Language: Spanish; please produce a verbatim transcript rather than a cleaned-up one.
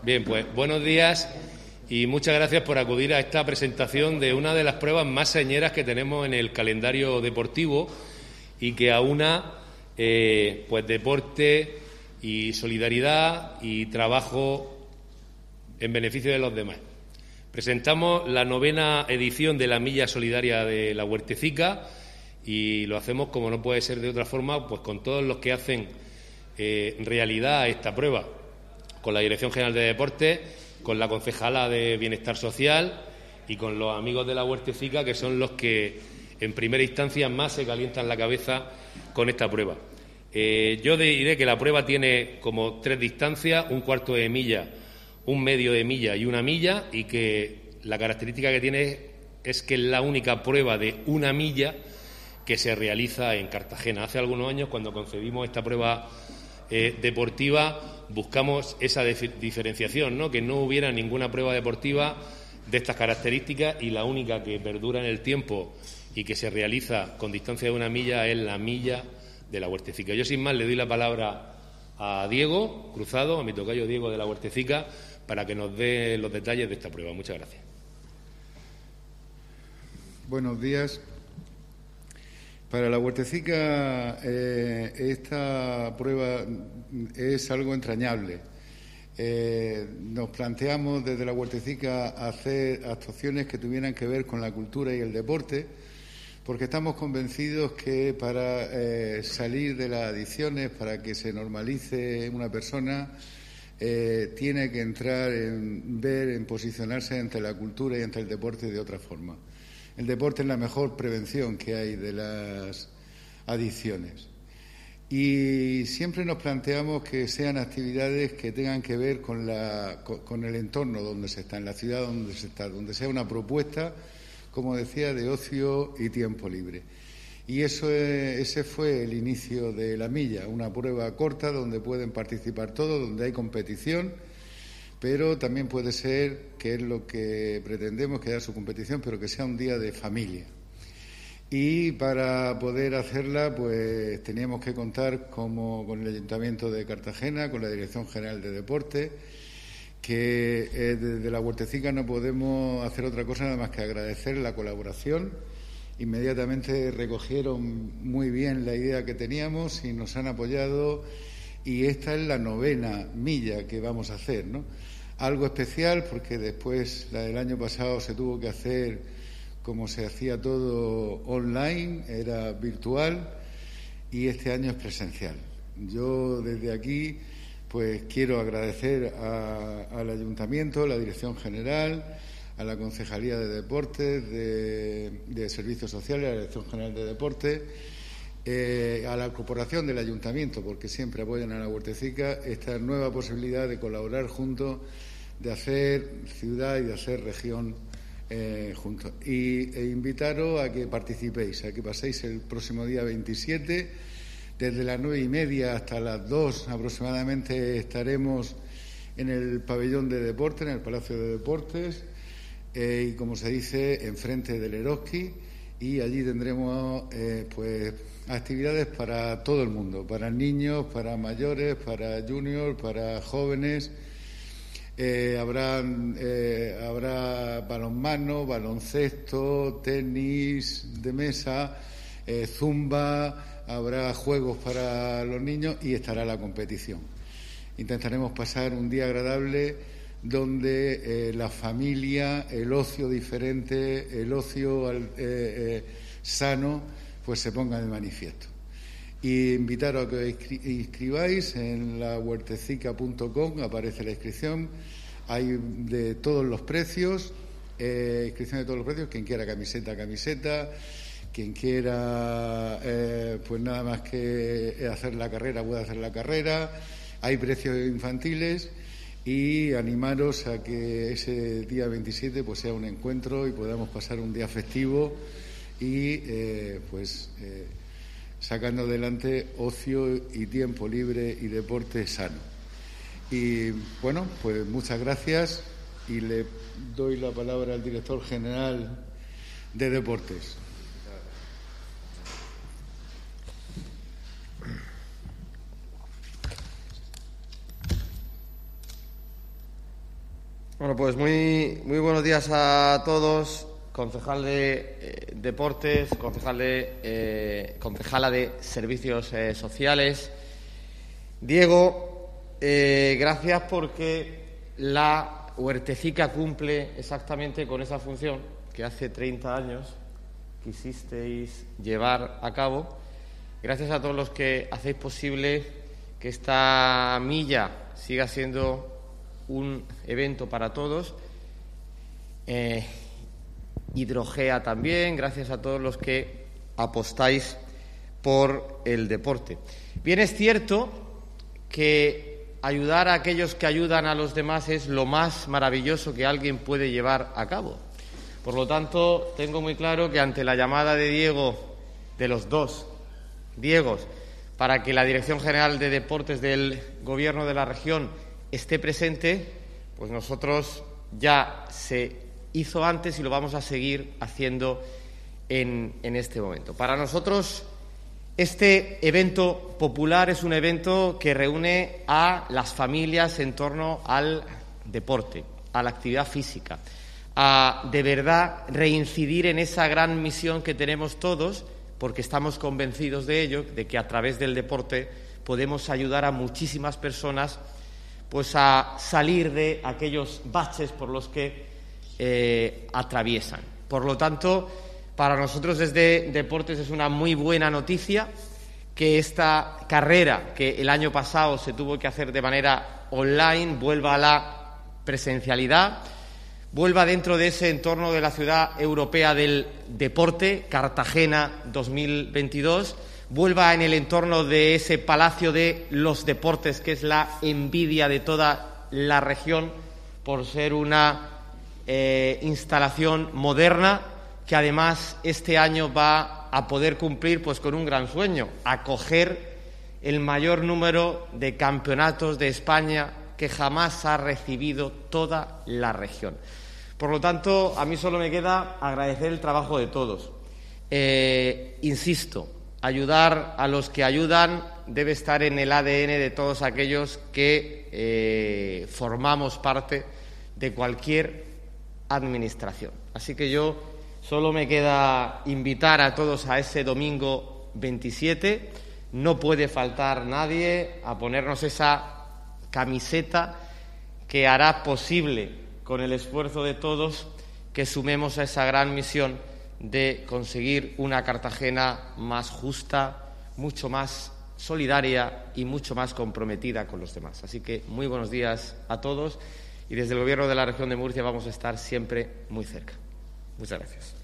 Bien, pues buenos días y muchas gracias por acudir a esta presentación de una de las pruebas más señeras que tenemos en el calendario deportivo y que aúna eh, pues deporte y solidaridad y trabajo en beneficio de los demás. Presentamos la novena edición de la Milla Solidaria de la Huertecica y lo hacemos, como no puede ser de otra forma, pues con todos los que hacen eh, realidad esta prueba, con la Dirección General de Deportes, con la Concejala de Bienestar Social y con los amigos de la Huertecica, que son los que en primera instancia más se calientan la cabeza con esta prueba. Eh, yo diré que la prueba tiene como tres distancias, un cuarto de milla, un medio de milla y una milla, y que la característica que tiene es que es la única prueba de una milla que se realiza en Cartagena. Hace algunos años, cuando concebimos esta prueba eh, deportiva, buscamos esa diferenciación, ¿no? Que no hubiera ninguna prueba deportiva de estas características y la única que perdura en el tiempo y que se realiza con distancia de una milla es la milla de la Huertecica. Yo, sin más, le doy la palabra a Diego Cruzado, a mi tocayo Diego de la Huertecica, para que nos dé los detalles de esta prueba. Muchas gracias. Buenos días. Para la Huertecica eh, esta prueba es algo entrañable. Eh, nos planteamos desde la Huertecica hacer actuaciones que tuvieran que ver con la cultura y el deporte, porque estamos convencidos que para eh, salir de las adicciones, para que se normalice una persona, eh, tiene que entrar en ver, en posicionarse entre la cultura y entre el deporte de otra forma. El deporte es la mejor prevención que hay de las adicciones. Y siempre nos planteamos que sean actividades que tengan que ver con, la, con el entorno donde se está, en la ciudad donde se está, donde sea una propuesta, como decía, de ocio y tiempo libre. Y eso es, ese fue el inicio de la milla, una prueba corta donde pueden participar todos, donde hay competición, pero también puede ser, que es lo que pretendemos, que haya su competición, pero que sea un día de familia. Y para poder hacerla, pues teníamos que contar como con el Ayuntamiento de Cartagena, con la Dirección General de Deportes, que eh, desde la Huertecica no podemos hacer otra cosa nada más que agradecer la colaboración. Inmediatamente recogieron muy bien la idea que teníamos y nos han apoyado, y esta es la novena milla que vamos a hacer, ¿no? Algo especial porque después, la del año pasado, se tuvo que hacer como se hacía todo online, era virtual, y este año es presencial. Yo desde aquí pues quiero agradecer a, al Ayuntamiento, a la Dirección General, a la Concejalía de Deportes, de, de Servicios Sociales, a la Dirección General de Deportes, eh, a la Corporación del Ayuntamiento, porque siempre apoyan a la Huertecica, esta nueva posibilidad de colaborar juntos, de hacer ciudad y de hacer región eh, juntos. Y e invitaros a que participéis, a que paséis el próximo día veintisiete, desde las nueve y media hasta las dos aproximadamente estaremos en el pabellón de deportes, en el Palacio de Deportes, eh, y como se dice, enfrente del Eroski, y allí tendremos eh, pues actividades para todo el mundo, para niños, para mayores, para juniors, para jóvenes. Eh, habrá, eh, habrá balonmano, baloncesto, tenis de mesa, eh, zumba, habrá juegos para los niños y estará la competición. Intentaremos pasar un día agradable donde eh, la familia, el ocio diferente, el ocio eh, eh, sano, pues se ponga de manifiesto. Y invitaros a que os inscribáis en la huertecica punto com, aparece la inscripción, hay de todos los precios, eh, inscripción de todos los precios, quien quiera camiseta, camiseta, quien quiera eh, pues nada más que hacer la carrera puede hacer la carrera, hay precios infantiles, y animaros a que ese día veintisiete pues sea un encuentro y podamos pasar un día festivo y eh, pues eh, sacando adelante ocio y tiempo libre y deporte sano. Y bueno, pues muchas gracias y le doy la palabra al director general de Deportes. Bueno, pues muy, muy buenos días a todos. Concejal de eh, Deportes, concejal de, eh, concejala de Servicios eh, Sociales. Diego, eh, gracias porque la Huertecica cumple exactamente con esa función que hace treinta años quisisteis llevar a cabo. Gracias a todos los que hacéis posible que esta milla siga siendo un evento para todos. Eh, Hidrogea también, gracias a todos los que apostáis por el deporte. Bien, es cierto que ayudar a aquellos que ayudan a los demás es lo más maravilloso que alguien puede llevar a cabo. Por lo tanto, tengo muy claro que ante la llamada de Diego, de los dos Diegos, para que la Dirección General de Deportes del Gobierno de la región esté presente, pues nosotros ya se hizo antes y lo vamos a seguir haciendo en, en este momento. Para nosotros, este evento popular es un evento que reúne a las familias en torno al deporte, a la actividad física, a de verdad reincidir en esa gran misión que tenemos todos, porque estamos convencidos de ello, de que a través del deporte podemos ayudar a muchísimas personas pues a salir de aquellos baches por los que eh, atraviesan. Por lo tanto, para nosotros desde Deportes es una muy buena noticia que esta carrera, que el año pasado se tuvo que hacer de manera online, vuelva a la presencialidad, vuelva dentro de ese entorno de la Ciudad Europea del Deporte, Cartagena dos mil veintidós, vuelva en el entorno de ese Palacio de los Deportes, que es la envidia de toda la región por ser una eh, instalación moderna que además este año va a poder cumplir pues con un gran sueño, acoger el mayor número de campeonatos de España que jamás ha recibido toda la región. Por lo tanto, a mí solo me queda agradecer el trabajo de todos. Eh, insisto, ayudar a los que ayudan debe estar en el A D N de todos aquellos que eh, formamos parte de cualquier administración. Así que yo solo me queda invitar a todos a ese domingo veintisiete. No puede faltar nadie a ponernos esa camiseta que hará posible, con el esfuerzo de todos, que sumemos a esa gran misión de conseguir una Cartagena más justa, mucho más solidaria y mucho más comprometida con los demás. Así que muy buenos días a todos y desde el Gobierno de la Región de Murcia vamos a estar siempre muy cerca. Muchas gracias.